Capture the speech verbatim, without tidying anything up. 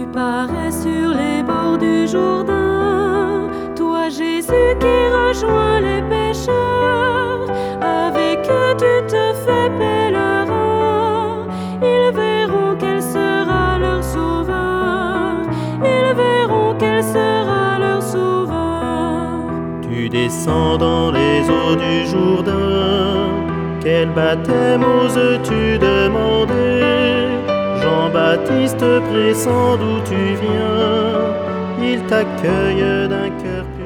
parais sur les bords du Jourdain, toi Jésus qui rejoins les pécheurs, avec eux tu te fais pèlerin. Ils verront quel sera leur sauveur, ils verront quel sera leur sauveur. Tu descends dans les eaux du Jourdain, quel baptême oses-tu demander? Jean-Baptiste pressant d'où tu viens, il t'accueille d'un cœur